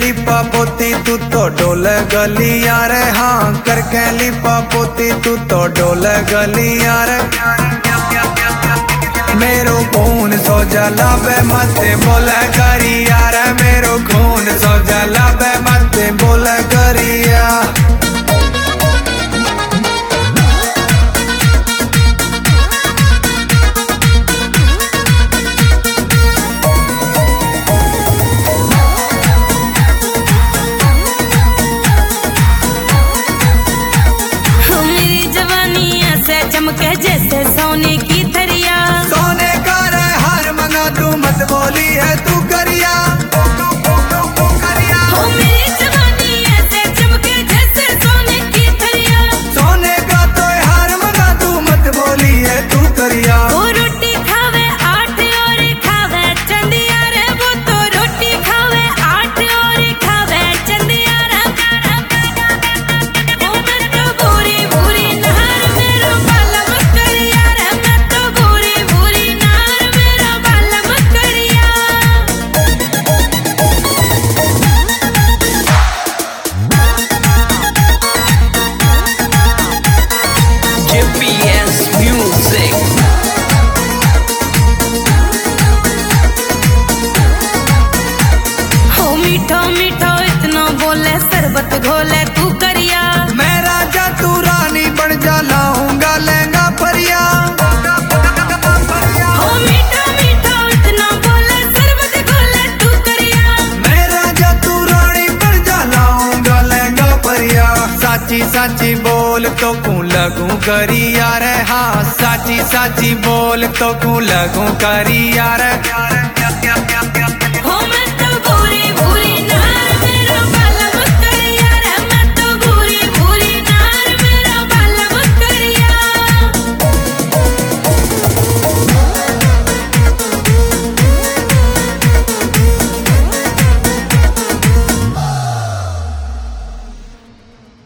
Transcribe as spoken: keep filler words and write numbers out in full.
लिपा पोती तू तो डोल गली यार, हाँ करके लिपा पोती तू तो डोल गली यार। मेरो खून सो जला बे मत बोल करी यार, मेरो खून सो जला बे मत बोल करिया। चमके जैसे सोने की थरिया, सोने का रे हार मंगा तू मत बोली है तू करिया। हो मेरी जवानी ऐसे चमके जैसे सोने की थरिया, सोने का तो हार मंगा तू मत बोली है तू करिया। वो रोटी खावे आठ और खावे चंदिया रे, वो तो रोटी खावे आठ और खावे चंदिया रे। वो मैं तो बुरी बुरी नहर मेरो बालम करिया रे, मैं तो बुरी बुरी नहर मेरो बालम करिया। G P S Music। हो मीठो मीठो इतना बोले शरबत घोले तू करिया, मैं राजा तू रानी बन जा लाऊंगा लहंगा परिया। हो मीठो मीठो इतना बोले शरबत घोले तू करिया। मैं राजा तू रानी बन जा लाऊंगा लहंगा परिया। साची साची बोल तो कू लगू करी यार, हाँ साची साची बोल तो कू लगू करी यार।